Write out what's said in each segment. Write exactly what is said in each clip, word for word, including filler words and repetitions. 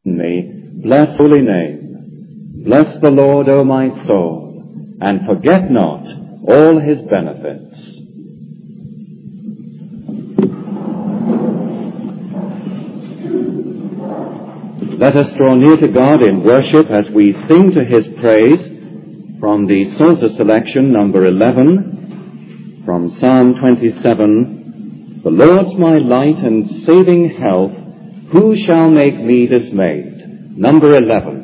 me, bless holy name. Bless the Lord, O my soul, and forget not all his benefits. Let us draw near to God in worship as we sing to his praise from the Psalter selection number eleven, from Psalm twenty-seven, "The Lord's my light and saving health, who shall make me dismayed?" Number eleven.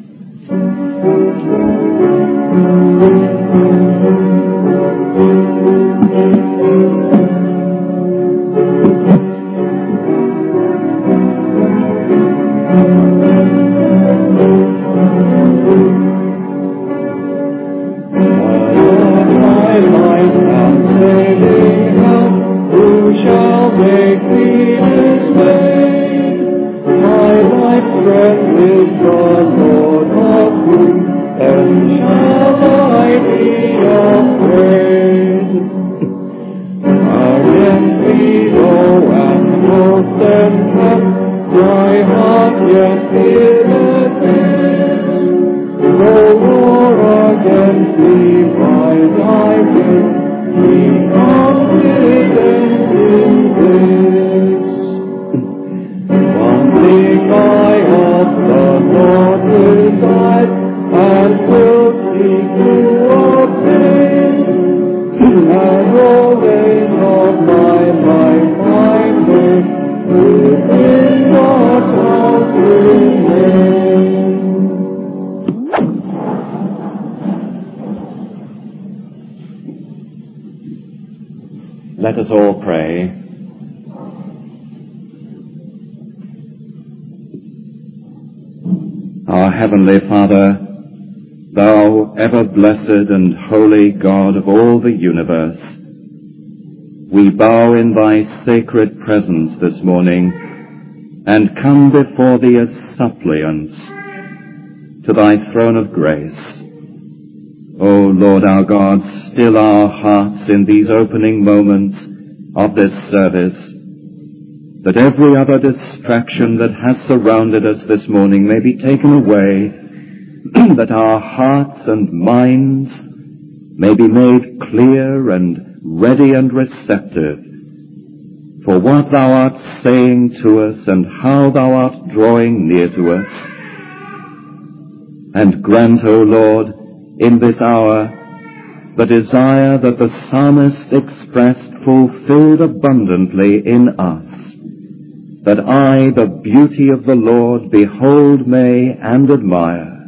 Let us all pray. Our Heavenly Father, thou ever blessed and holy God of all the universe, we bow in thy sacred presence this morning and come before thee as suppliants to thy throne of grace. O Lord our God, still our hearts in these opening moments of this service, that every other distraction that has surrounded us this morning may be taken away, that our hearts and minds may be made clear and ready and receptive for what thou art saying to us and how thou art drawing near to us. And grant, O Lord, in this hour, the desire that the psalmist expressed fulfilled abundantly in us, that I, the beauty of the Lord, behold may and admire,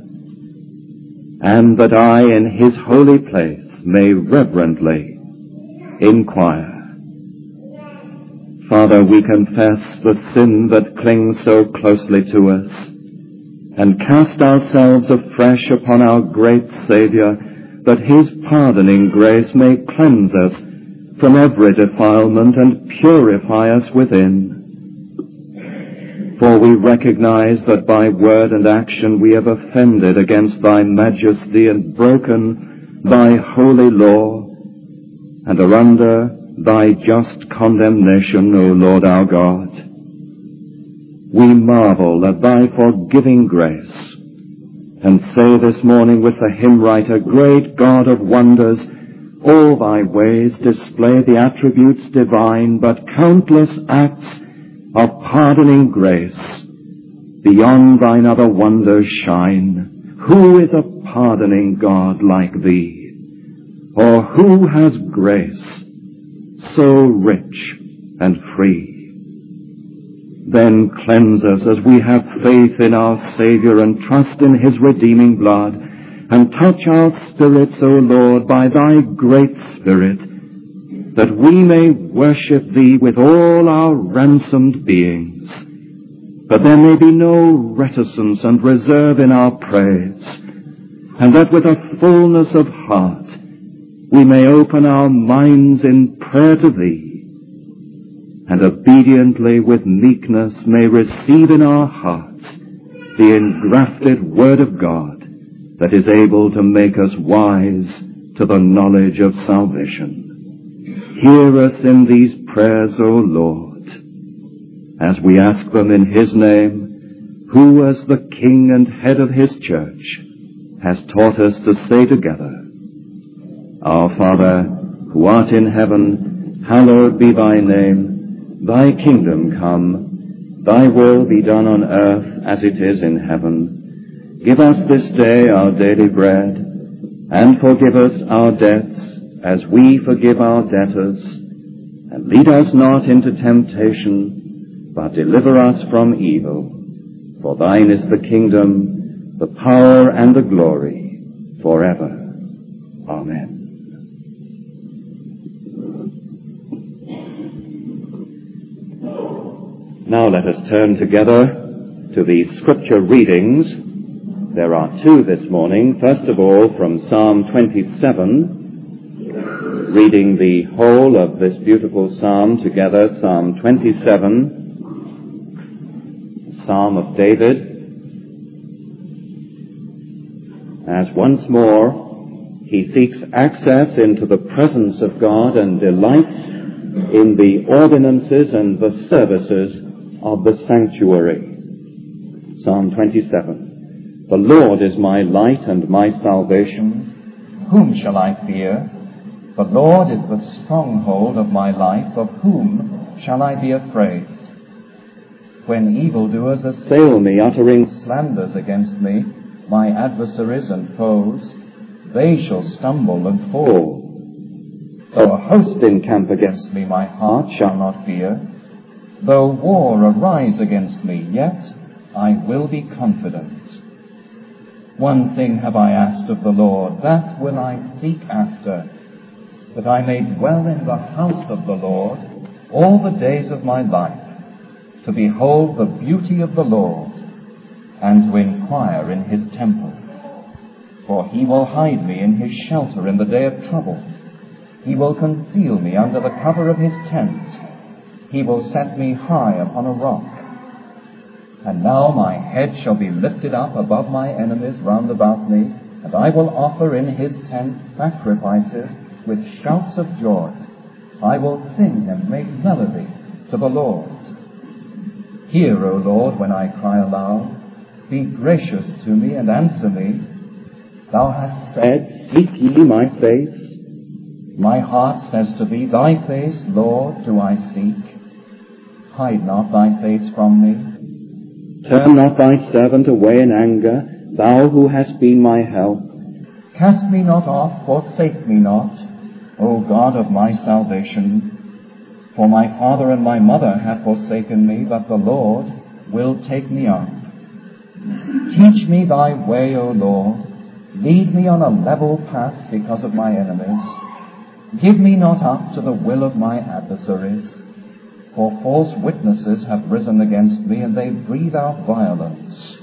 and that I in his holy place may reverently inquire. Father, we confess the sin that clings so closely to us, and cast ourselves afresh upon our great Saviour, that his pardoning grace may cleanse us from every defilement and purify us within. For we recognize that by word and action we have offended against thy majesty and broken thy holy law, and are under thy just condemnation, O Lord our God. We marvel at thy forgiving grace, and say this morning with the hymn writer, "Great God of wonders, all thy ways display the attributes divine, but countless acts of pardoning grace beyond thine other wonders shine. Who is a pardoning God like thee? Or who has grace so rich and free? Then cleanse us as we have faith in our Saviour and trust in his redeeming blood, and touch our spirits, O Lord, by thy great Spirit, that we may worship thee with all our ransomed beings, that there may be no reticence and reserve in our praise, and that with a fullness of heart we may open our minds in prayer to thee, and obediently with meekness may receive in our hearts the engrafted Word of God that is able to make us wise to the knowledge of salvation. Hear us in these prayers, O Lord, as we ask them in his name, who as the King and head of his church has taught us to say together, Our Father, who art in heaven, hallowed be thy name. Thy kingdom come, thy will be done on earth as it is in heaven. Give us this day our daily bread, and forgive us our debts as we forgive our debtors. And lead us not into temptation, but deliver us from evil. For thine is the kingdom, the power, and the glory, forever. Amen. Now let us turn together to the scripture readings. There are two this morning. First of all, from Psalm twenty-seven, reading the whole of this beautiful psalm together, Psalm twenty-seven, Psalm of David, as once more he seeks access into the presence of God and delights in the ordinances and the services of the sanctuary. Psalm twenty-seven. The Lord is my light and my salvation. Whom shall I fear? The Lord is the stronghold of my life. Of whom shall I be afraid? When evildoers assail me, uttering slanders against me, my adversaries and foes, they shall stumble and fall. Though a host encamp against me, my heart shall not fear. Though war arise against me, yet I will be confident. One thing have I asked of the Lord, that will I seek after, that I may dwell in the house of the Lord all the days of my life, to behold the beauty of the Lord, and to inquire in his temple. For he will hide me in his shelter in the day of trouble. He will conceal me under the cover of his tent. He will set me high upon a rock. And now my head shall be lifted up above my enemies round about me, and I will offer in his tent sacrifices with shouts of joy. I will sing and make melody to the Lord. Hear, O Lord, when I cry aloud. Be gracious to me and answer me. Thou hast said, Seek ye my face. My heart says to thee, Thy face, Lord, do I seek. Hide not thy face from me. Turn not thy servant away in anger, thou who hast been my help. Cast me not off, forsake me not, O God of my salvation. For my father and my mother have forsaken me, but the Lord will take me up. Teach me thy way, O Lord. Lead me on a level path because of my enemies. Give me not up to the will of my adversaries. For false witnesses have risen against me, and they breathe out violence.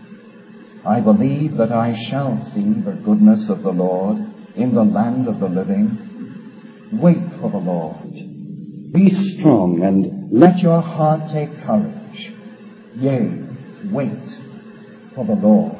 I believe that I shall see the goodness of the Lord in the land of the living. Wait for the Lord. Be strong, and let your heart take courage. Yea, wait for the Lord.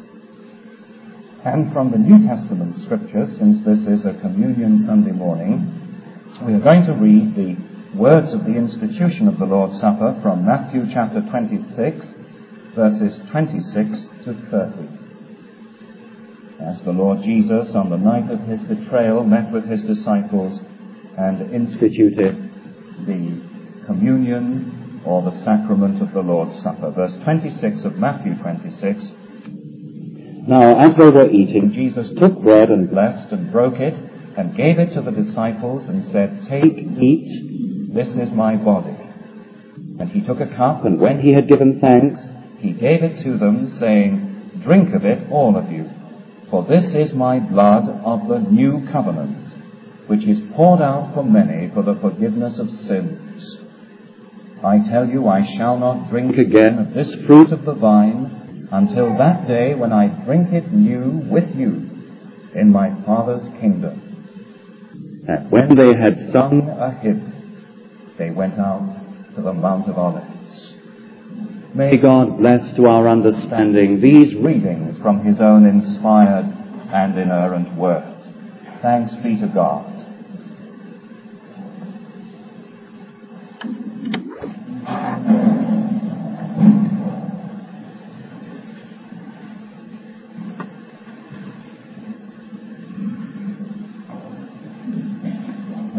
And from the New Testament Scriptures, since this is a Communion Sunday morning, we are going to read the words of the institution of the Lord's Supper from Matthew chapter twenty-six, verses twenty-six to thirty. As the Lord Jesus, on the night of his betrayal, met with his disciples and instituted the communion or the sacrament of the Lord's Supper. Verse twenty-six of Matthew twenty-six. Now, as they were eating, Jesus took bread and blessed and broke it and gave it to the disciples and said, Take, eat. This is my body. And he took a cup, and when he had given thanks, he gave it to them, saying, Drink of it, all of you, for this is my blood of the new covenant, which is poured out for many for the forgiveness of sins. I tell you, I shall not drink again of this fruit of the vine until that day when I drink it new with you in my Father's kingdom. And when they had sung a hymn, they went out to the Mount of Olives. May God bless to our understanding these readings from his own inspired and inerrant word. Thanks be to God.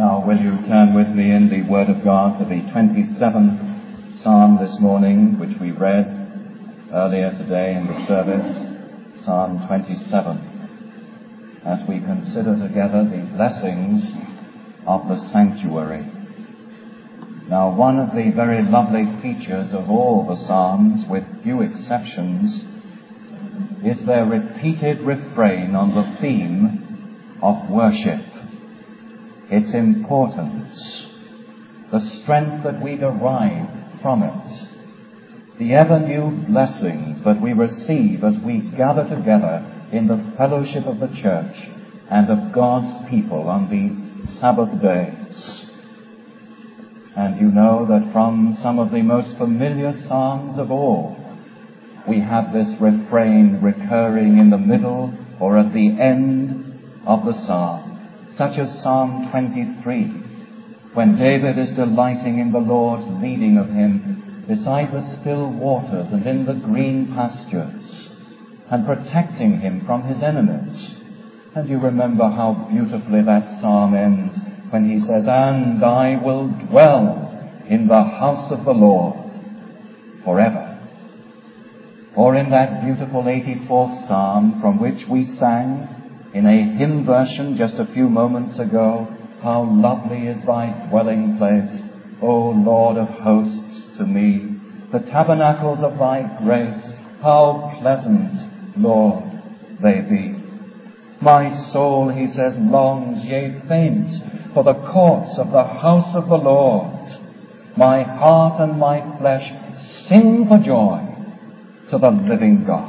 Now will you turn with me in the Word of God to the twenty-seventh Psalm this morning, which we read earlier today in the service, Psalm twenty-seven, as we consider together the blessings of the sanctuary. Now, one of the very lovely features of all the Psalms, with few exceptions, is their repeated refrain on the theme of worship, its importance, the strength that we derive from it, the ever-new blessings that we receive as we gather together in the fellowship of the church and of God's people on these Sabbath days. And you know that from some of the most familiar psalms of all, we have this refrain recurring in the middle or at the end of the psalm, such as Psalm twenty-three, when David is delighting in the Lord's leading of him beside the still waters and in the green pastures, and protecting him from his enemies. And you remember how beautifully that psalm ends when he says, "And I will dwell in the house of the Lord forever." Or in that beautiful eighty-fourth Psalm from which we sang in a hymn version just a few moments ago, "How lovely is thy dwelling place, O Lord of hosts, to me. The tabernacles of thy grace, how pleasant, Lord, they be. My soul," he says, "longs, yea, faints, for the courts of the house of the Lord. My heart and my flesh sing for joy to the living God."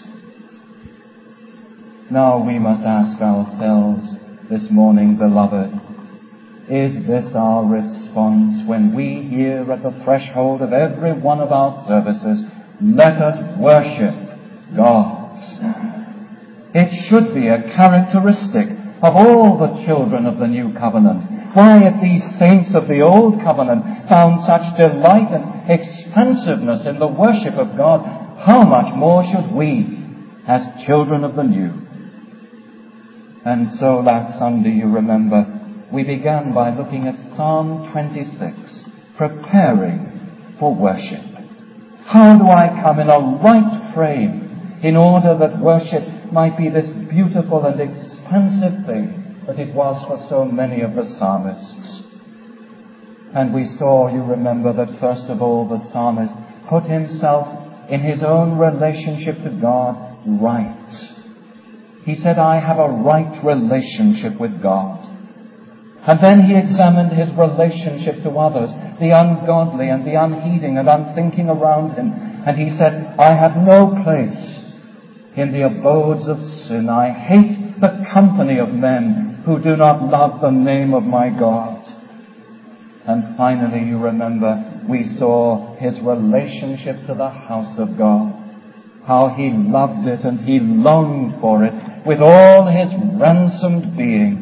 Now we must ask ourselves this morning, beloved, is this our response when we hear at the threshold of every one of our services, "Let us worship God"? It should be a characteristic of all the children of the new covenant. Why, if these saints of the old covenant found such delight and expansiveness in the worship of God, how much more should we, as children of the new? And so last Sunday, you remember, we began by looking at Psalm twenty-six, preparing for worship. How do I come in a right frame in order that worship might be this beautiful and expansive thing that it was for so many of the psalmists? And we saw, you remember, that first of all the psalmist put himself in his own relationship to God right. He said, "I have a right relationship with God." And then he examined his relationship to others, the ungodly and the unheeding and unthinking around him. And he said, "I have no place in the abodes of sin. I hate the company of men who do not love the name of my God." And finally, you remember, we saw his relationship to the house of God, how he loved it and he longed for it with all his ransomed being.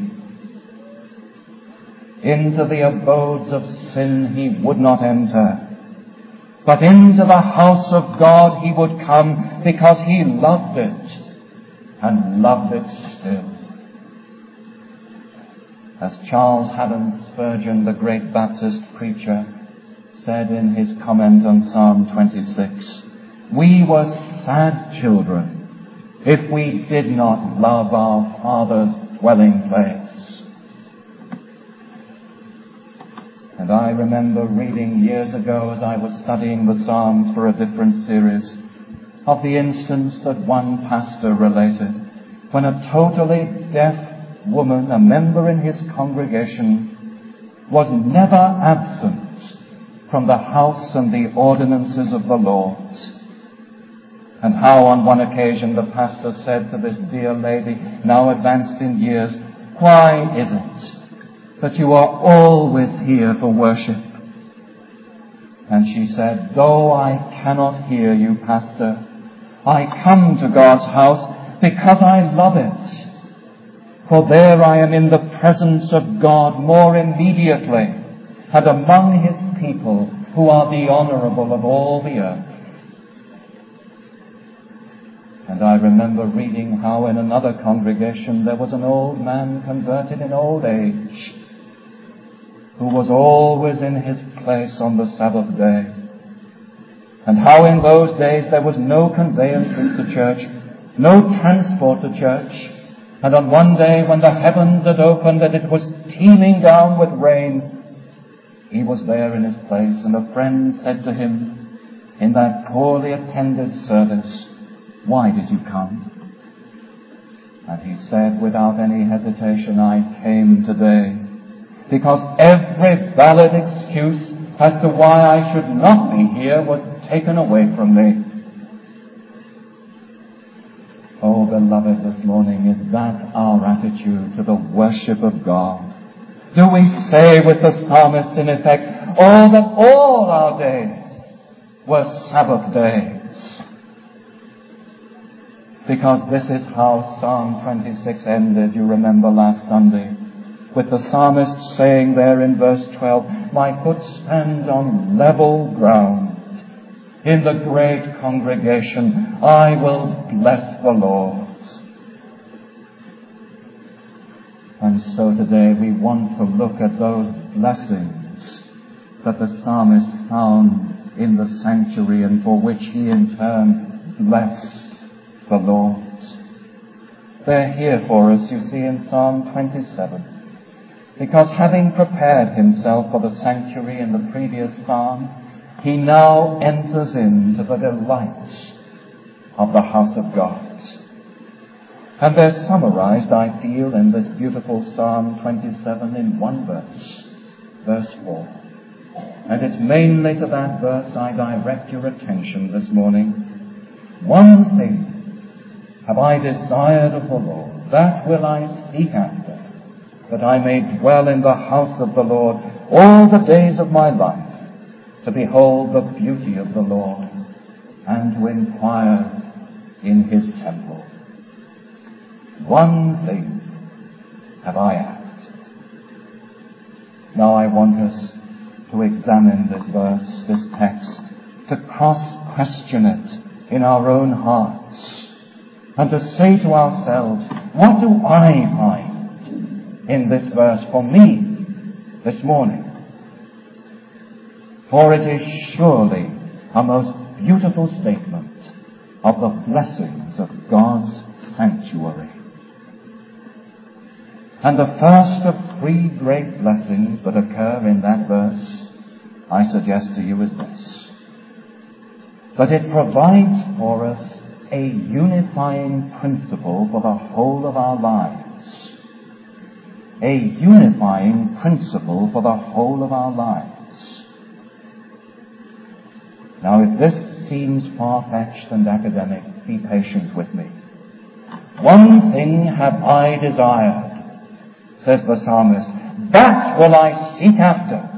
Into the abodes of sin he would not enter, but into the house of God he would come because he loved it and loved it still. As Charles Haddon Spurgeon, the great Baptist preacher, said in his comment on Psalm twenty-six, "We were sad children if we did not love our Father's dwelling place." And I remember reading years ago, as I was studying the Psalms for a different series, of the instance that one pastor related when a totally deaf woman, a member in his congregation, was never absent from the house and the ordinances of the Lord. And how on one occasion the pastor said to this dear lady, now advanced in years, "Why is it that you are always here for worship?" And she said, "Though I cannot hear you, Pastor, I come to God's house because I love it. For there I am in the presence of God more immediately and among his people who are the honorable of all the earth." And I remember reading how in another congregation there was an old man converted in old age. who was always in his place on the Sabbath day. And how in those days there was no conveyances to church, no transport to church. And on one day when the heavens had opened and it was teeming down with rain, he was there in his place, and a friend said to him in that poorly attended service, "Why did you come?" And he said without any hesitation, "I came today because every valid excuse as to why I should not be here was taken away from me." Oh, beloved, this morning, is that our attitude to the worship of God? Do we say with the psalmist in effect, "Oh, that all our days were Sabbath days"? Because this is how Psalm twenty-six ended, you remember last Sunday, with the psalmist saying there in verse twelve, "My foot stands on level ground. In the great congregation, I will bless the Lord." And so today we want to look at those blessings that the psalmist found in the sanctuary and for which he in turn blessed the Lord. They're here for us, you see, in Psalm twenty-seven. Because having prepared himself for the sanctuary in the previous psalm, he now enters into the delights of the house of God. And they're summarized, I feel, in this beautiful Psalm twenty-seven in one verse, verse four. And it's mainly to that verse I direct your attention this morning. "One thing have I desired of the Lord, that will I seek after, that I may dwell in the house of the Lord all the days of my life, to behold the beauty of the Lord, and to inquire in his temple. One thing have I asked." Now I want us to examine this verse, this text, to cross-question it in our own hearts, and to say to ourselves, what do I find in this verse for me this morning? For it is surely a most beautiful statement of the blessings of God's sanctuary. And the first of three great blessings that occur in that verse, I suggest to you, is this: that it provides for us a unifying principle for the whole of our lives. A unifying principle for the whole of our lives. Now, if this seems far-fetched and academic, be patient with me. "One thing have I desired," says the psalmist, "that will I seek after."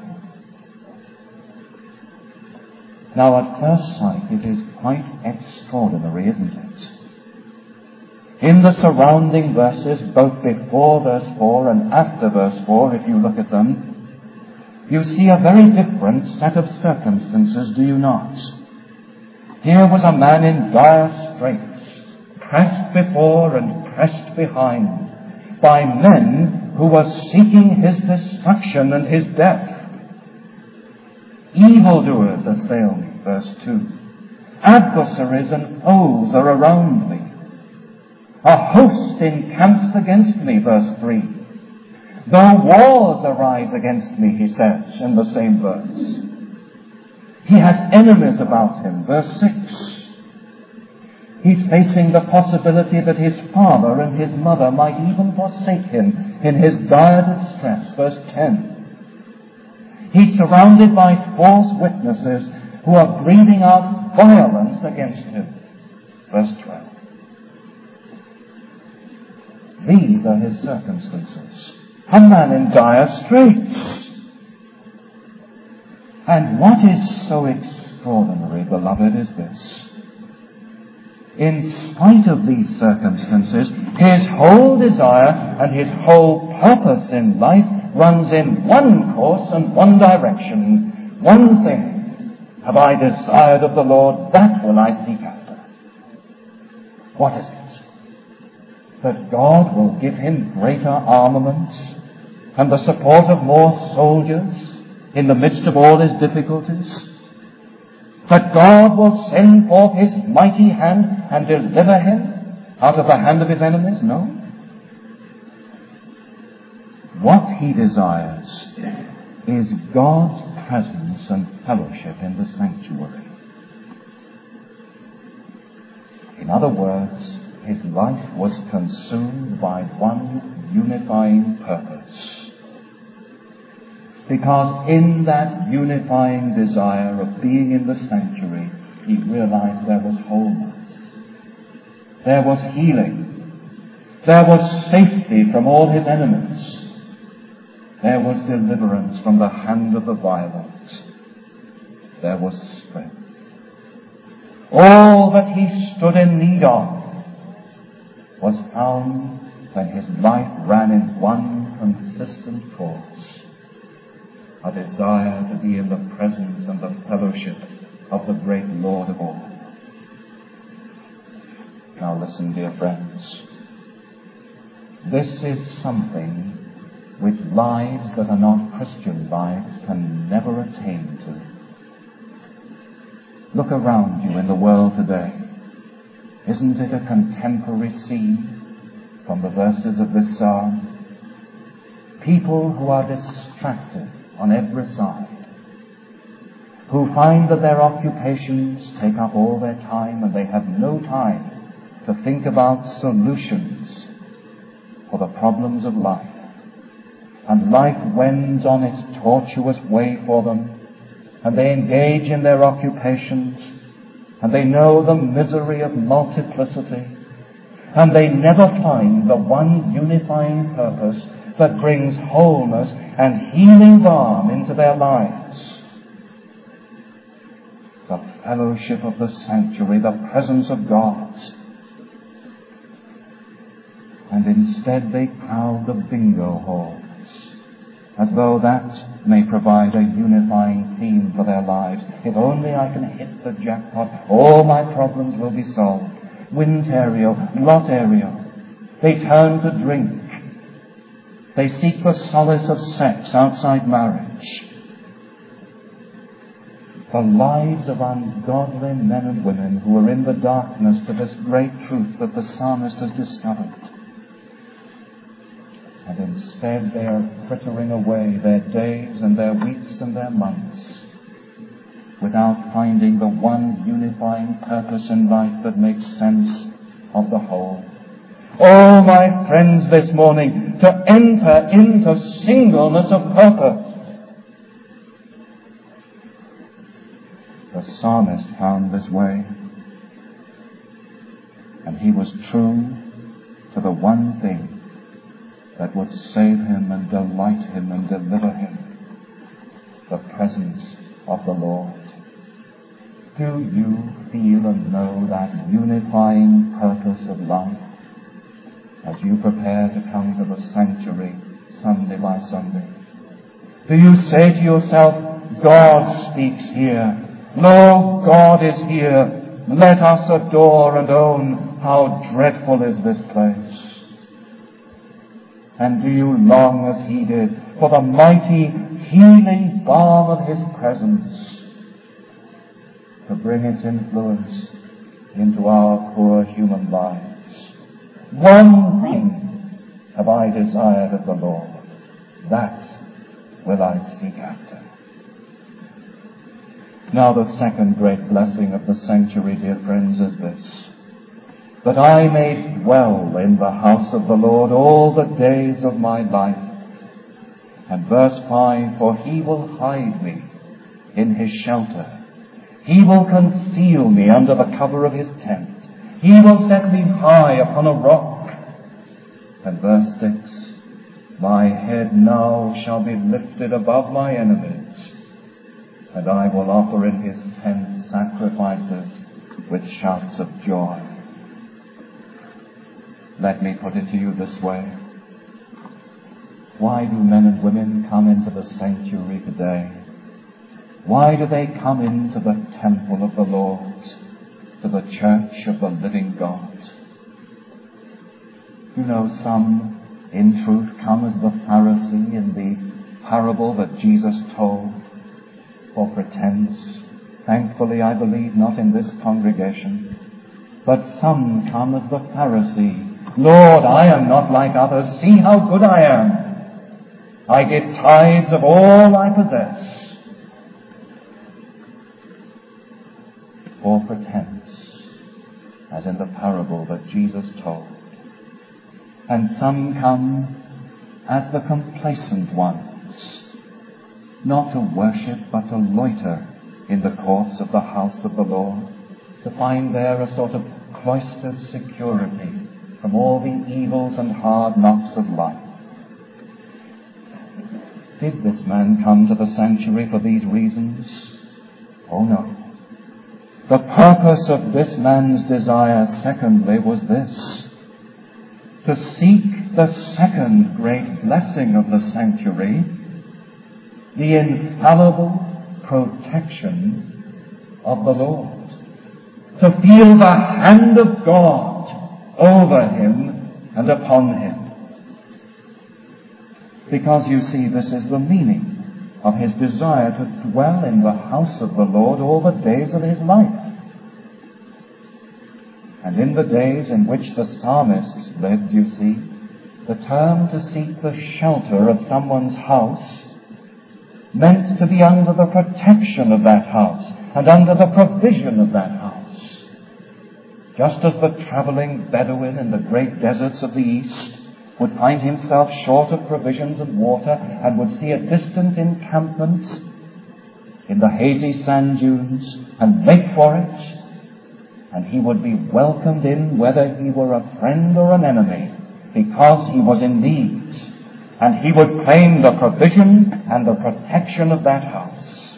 Now, at first sight, it is quite extraordinary, isn't it? In the surrounding verses, both before verse four and after verse four, if you look at them, you see a very different set of circumstances, do you not? Here was a man in dire straits, pressed before and pressed behind by men who were seeking his destruction and his death. Evildoers assail me, verse two. Adversaries and foes are around me. A host encamps against me, verse three. Though wars arise against me, he says in the same verse. He has enemies about him, verse six. He's facing the possibility that his father and his mother might even forsake him in his dire distress, verse ten. He's surrounded by false witnesses who are breathing out violence against him, verse twelve. These are his circumstances. A man in dire straits. And what is so extraordinary, beloved, is this. In spite of these circumstances, his whole desire and his whole purpose in life runs in one course and one direction. One thing have I desired of the Lord, that will I seek after. What is it? That God will give him greater armament and the support of more soldiers in the midst of all his difficulties? That God will send forth his mighty hand and deliver him out of the hand of his enemies? No. What he desires is God's presence and fellowship in the sanctuary. In other words, his life was consumed by one unifying purpose. Because in that unifying desire of being in the sanctuary, he realized there was wholeness. There was healing. There was safety from all his enemies. There was deliverance from the hand of the violent. There was strength. All that he stood in need of was found when his life ran in one consistent course. A desire to be in the presence and the fellowship of the great Lord of all. Now listen, dear friends. This is something which lives that are not Christian lives can never attain to. Look around you in the world today. Isn't it a contemporary scene from the verses of this psalm? People who are distracted on every side, who find that their occupations take up all their time and they have no time to think about solutions for the problems of life. And life wends on its tortuous way for them, and they engage in their occupations, and they know the misery of multiplicity, and they never find the one unifying purpose that brings wholeness and healing balm into their lives. The fellowship of the sanctuary, the presence of God. And instead they crowd the bingo halls, as though that may provide a unifying theme for their lives. If only I can hit the jackpot, all my problems will be solved. Winterio, Lotterio. They turn to drink. They seek the solace of sex outside marriage. The lives of ungodly men and women who are in the darkness to this great truth that the psalmist has discovered. And instead they are frittering away their days and their weeks and their months without finding the one unifying purpose in life that makes sense of the whole. Oh, my friends, this morning, to enter into singleness of purpose. The psalmist found this way, and he was true to the one thing that would save him and delight him and deliver him, the presence of the Lord. Do you feel and know that unifying purpose of life as you prepare to come to the sanctuary Sunday by Sunday? Do you say to yourself, God speaks here. Lo, God is here. Let us adore and own how dreadful is this place. And do you long as he did for the mighty healing balm of his presence to bring its influence into our poor human lives? One thing have I desired of the Lord, that will I seek after. Now the second great blessing of the sanctuary, dear friends, is this: that I may dwell in the house of the Lord all the days of my life. And verse five, for he will hide me in his shelter. He will conceal me under the cover of his tent. He will set me high upon a rock. And verse six, my head now shall be lifted above my enemies, and I will offer in his tent sacrifices with shouts of joy. Let me put it to you this way. Why do men and women come into the sanctuary today? Why do they come into the temple of the Lord, to the church of the living God? You know, some, in truth, come as the Pharisee in the parable that Jesus told. for pretense. Thankfully, I believe not in this congregation. But some come as the Pharisee. Lord, I am not like others. See how good I am. I give tithes of all I possess. For pretense, as in the parable that Jesus told. And some come as the complacent ones, not to worship, but to loiter in the courts of the house of the Lord, to find there a sort of cloistered security from all the evils and hard knocks of life. Did this man come to the sanctuary for these reasons? Oh no. The purpose of this man's desire, secondly, was this: to seek the second great blessing of the sanctuary, the infallible protection of the Lord. To feel the hand of God over him and upon him. Because you see, this is the meaning of his desire to dwell in the house of the Lord all the days of his life. And in the days in which the psalmists lived, you see, the term to seek the shelter of someone's house meant to be under the protection of that house and under the provision of that house. Just as the traveling Bedouin in the great deserts of the East would find himself short of provisions and water and would see a distant encampment in the hazy sand dunes and make for it, and he would be welcomed in whether he were a friend or an enemy, because he was in need, and he would claim the provision and the protection of that house.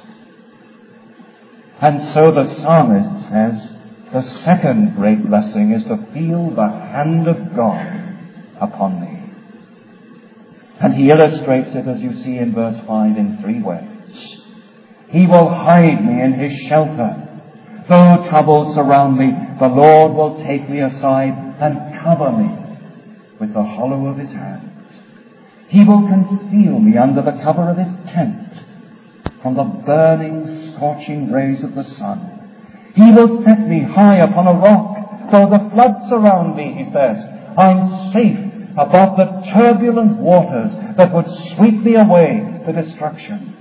And so the psalmist says, the second great blessing is to feel the hand of God upon me. And he illustrates it, as you see in verse five, in three ways. He will hide me in his shelter. Though troubles surround me, the Lord will take me aside and cover me with the hollow of his hand. He will conceal me under the cover of his tent from the burning, scorching rays of the sun. He will set me high upon a rock. Though the floods surround me, he says, I'm safe above the turbulent waters that would sweep me away to destruction.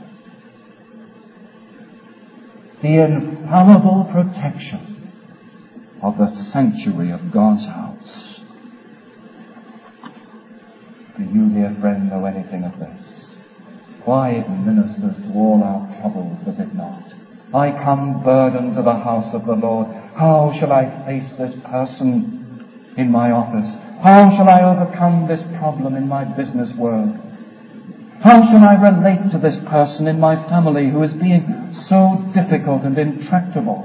The infallible protection of the sanctuary of God's house. Do you, dear friend, know anything of this? Why, it ministers to all our troubles, does it not? I come burdened to the house of the Lord. How shall I face this person in my office? How shall I overcome this problem in my business world? How shall I relate to this person in my family who is being so difficult and intractable?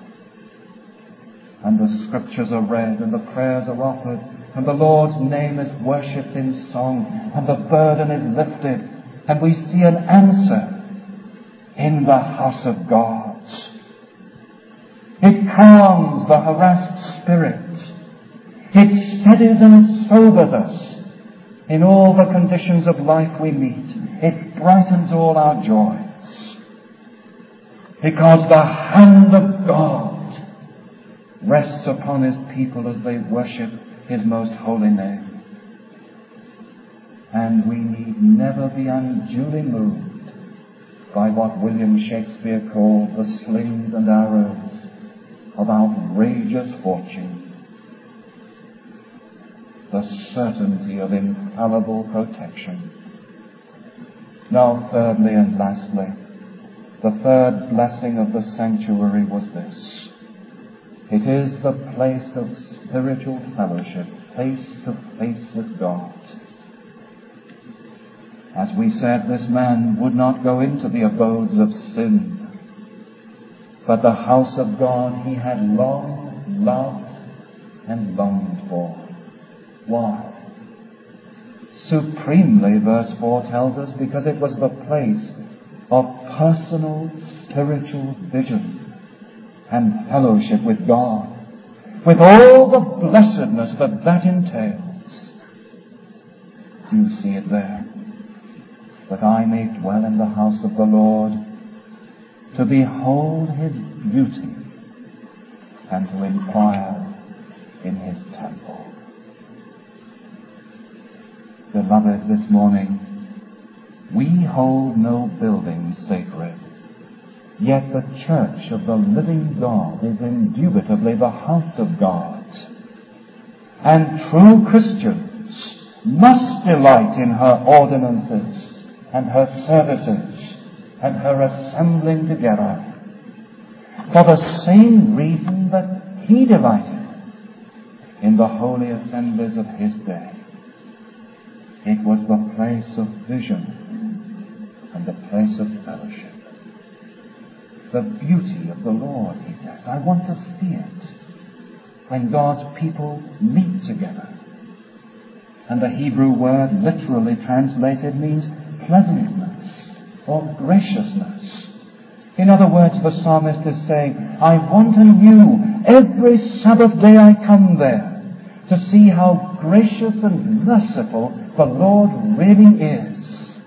And the scriptures are read and the prayers are offered and the Lord's name is worshipped in song and the burden is lifted and we see an answer in the house of God. It calms the harassed spirit. It steadies and it sobers us in all the conditions of life we meet. It brightens all our joys. Because the hand of God rests upon his people as they worship his most holy name. And we need never be unduly moved by what William Shakespeare called the slings and arrows of outrageous fortune. The certainty of infallible protection. Now, thirdly and lastly, the third blessing of the sanctuary was this. It is the place of spiritual fellowship, face to face with God. As we said, this man would not go into the abodes of sin, but the house of God he had long loved and longed for. Why? Supremely, verse four tells us, because it was the place of personal spiritual vision and fellowship with God, with all the blessedness that that entails. Do you see it there? That I may dwell in the house of the Lord to behold his beauty and to inquire in his temple. Beloved, this morning, we hold no building sacred, yet the church of the living God is indubitably the house of God. And true Christians must delight in her ordinances and her services and her assembling together for the same reason that he delighted in the holy assemblies of his day. It was the place of vision and the place of fellowship. The beauty of the Lord, he says. I want to see it when God's people meet together. And the Hebrew word literally translated means pleasantness or graciousness. In other words, the psalmist is saying, I want anew every Sabbath day I come there to see how gracious and merciful the Lord really is.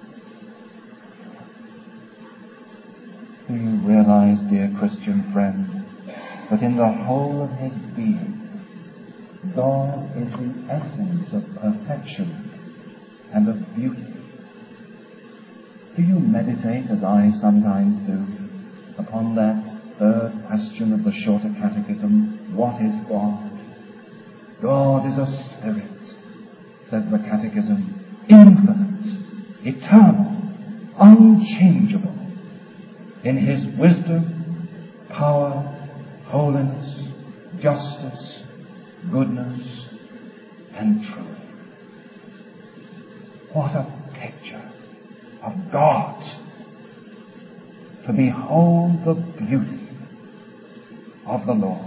Do you realize, dear Christian friend, that in the whole of his being, God is the essence of perfection and of beauty? Do you meditate, as I sometimes do, upon that third question of the Shorter Catechism, what is God? God is a spirit, says the Catechism, infinite, eternal, unchangeable, in his wisdom, power, holiness, justice, goodness, and truth. What a picture of God! To behold the beauty of the Lord.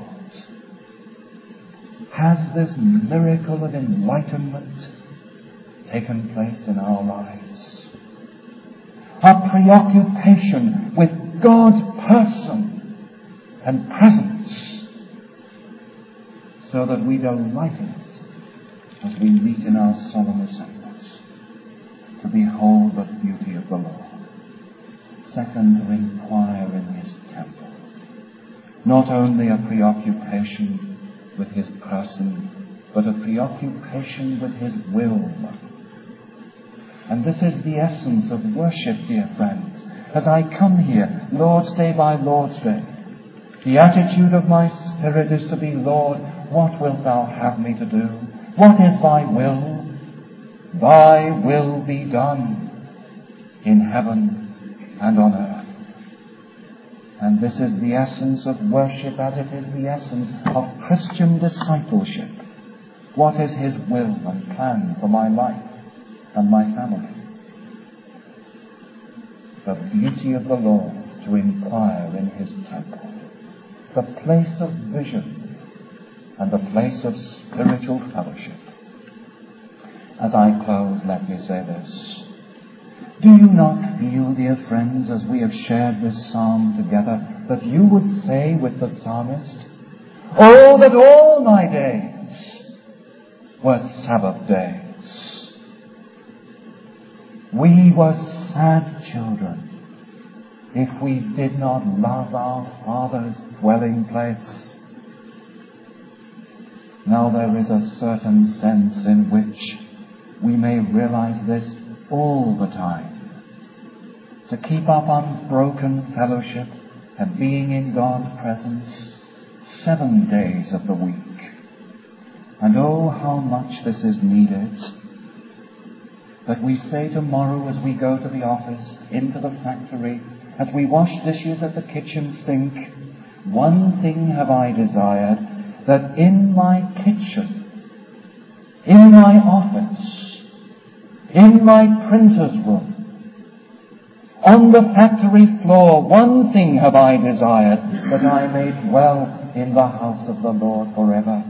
Has this miracle of enlightenment taken place in our lives? A preoccupation with God's person and presence, so that we delight in it as we meet in our solemn assemblies, to behold the beauty of the Lord. Second, to inquire in his temple. Not only a preoccupation with his person, but a preoccupation with his will. And this is the essence of worship, dear friends. As I come here, Lord's Day by Lord's Day, the attitude of my spirit is to be, Lord, what wilt thou have me to do? What is thy will? Thy will be done in heaven and on earth. And this is the essence of worship, as it is the essence of Christian discipleship. What is his will and plan for my life and my family? The beauty of the Lord, to inquire in his temple. The place of vision and the place of spiritual fellowship. As I close, let me say this. Do you not feel, dear friends, as we have shared this psalm together, that you would say with the psalmist, oh, that all my days were Sabbath days. We were sad children if we did not love our Father's dwelling place. Now there is a certain sense in which we may realize this all the time. To keep up unbroken fellowship and being in God's presence seven days of the week. And oh, how much this is needed. That we say tomorrow as we go to the office, into the factory, as we wash dishes at the kitchen sink, one thing have I desired, that in my kitchen, in my office, in my printer's room, on the factory floor, one thing have I desired, that I may dwell in the house of the Lord forever.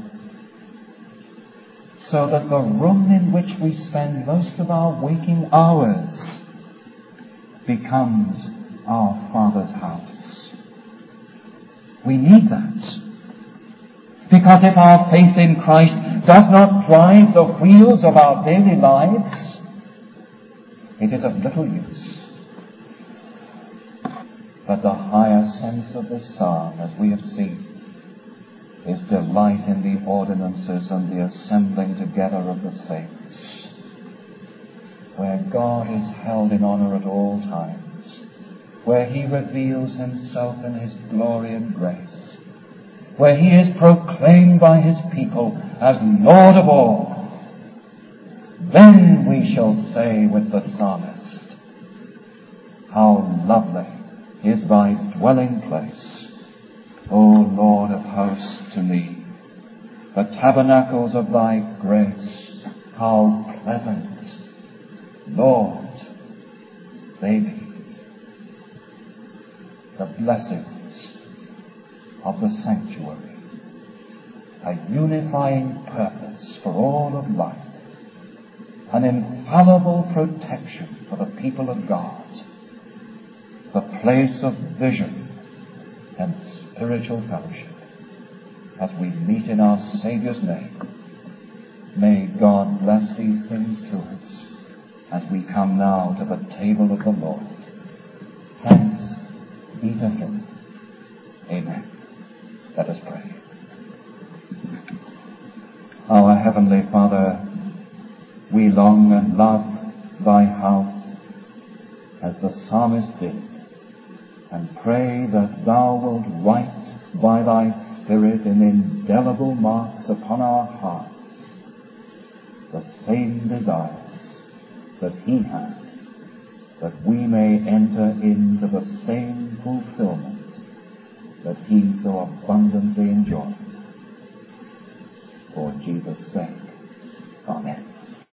So that the room in which we spend most of our waking hours becomes our Father's house. We need that. Because if our faith in Christ does not drive the wheels of our daily lives, it is of little use. But the higher sense of this psalm, as we have seen, is delight in the ordinances and the assembling together of the saints, where God is held in honor at all times, where he reveals himself in his glory and grace, where he is proclaimed by his people as Lord of all. Then we shall say with the psalmist, how lovely is thy dwelling place, O Lord of hosts, to me, the tabernacles of thy grace, how pleasant, Lord, they be. The blessings of the sanctuary, a unifying purpose for all of life, an infallible protection for the people of God, the place of vision and spiritual fellowship as we meet in our Saviour's name. May God bless these things to us as we come now to the table of the Lord. Thanks be to him. Amen. Let us pray. Our Heavenly Father, we long and love thy house as the psalmist did, and pray that thou wilt write by thy Spirit in indelible marks upon our hearts the same desires that he had, that we may enter into the same fulfillment that he so abundantly enjoyed. For Jesus' sake.